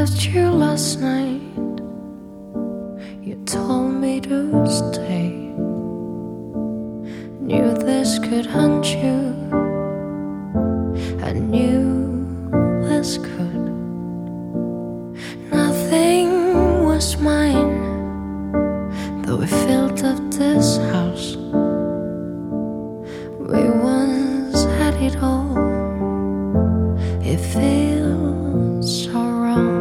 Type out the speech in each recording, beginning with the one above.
left you last night, you told me to stay. Knew this could haunt you, I knew this could. Nothing was mine, though we filled up this house. We once had it all. It feels so wrong.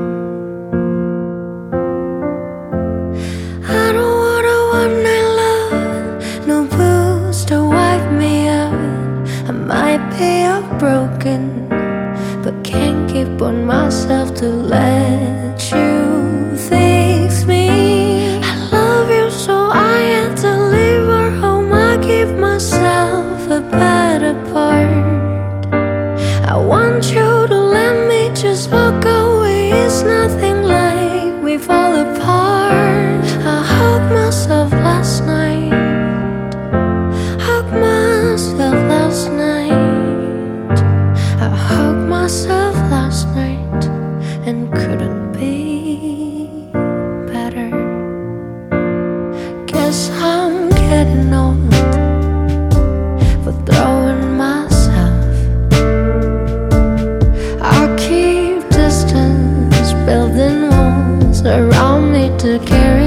I don't want a one-night love, no booze to wipe me up. I might be broken, but can't keep on myself to let you fix me. I love you, so I had to leave our home. I give myself a better part. I want you to let me just walk away. It's nothing like we fall apart. I hugged myself last night, hugged myself last night. I hugged myself last night and couldn't be better. Guess I'm getting old for throwing myself. I'll keep distance, building walls around me to carry